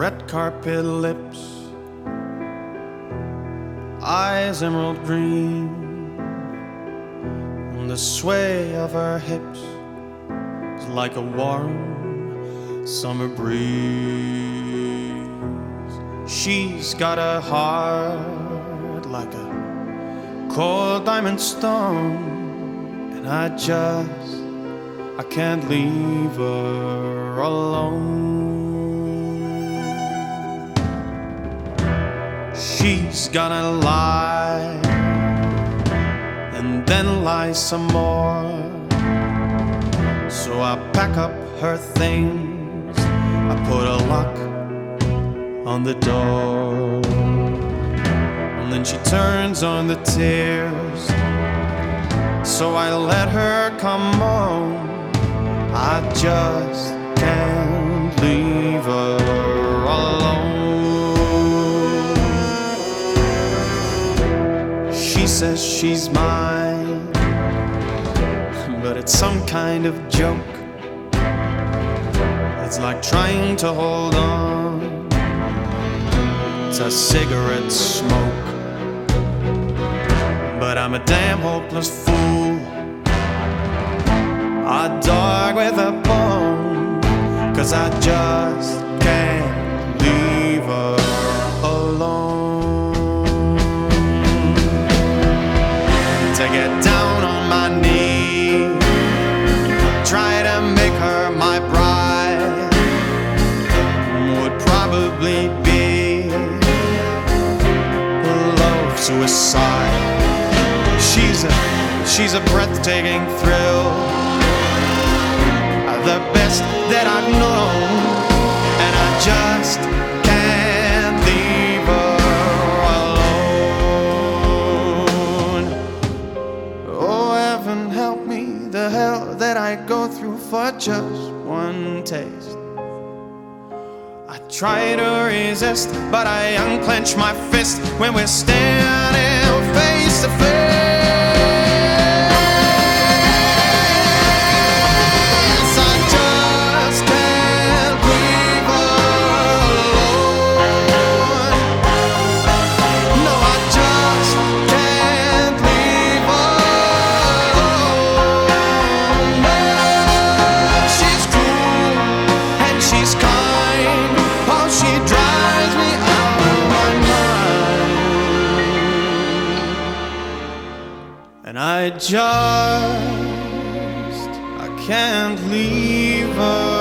red carpet lips, eyes emerald green, and the sway of her hips is like a warm summer breeze. She's got a heart like a cold diamond stone, and I can't leave her alone. She's gonna lie and then lie some more, so I pack up her things, I put a lock on the door, and then she turns on the tears, so I let her come home. I just can't leave her alone. She says she's mine, but it's some kind of joke. It's like trying to hold on to cigarette smoke. But I'm a damn hopeless fool, a dog with a bone, 'cause I just can't leave her alone. To get down on my knee, try to make her my bride, would probably be love suicide. She's a breathtaking thrill, the best that I've known, and I just can't leave her alone. Oh, heaven help me, the hell that I go through for just one taste. I try to resist, but I unclench my fist when we're standing face to face. And I can't leave her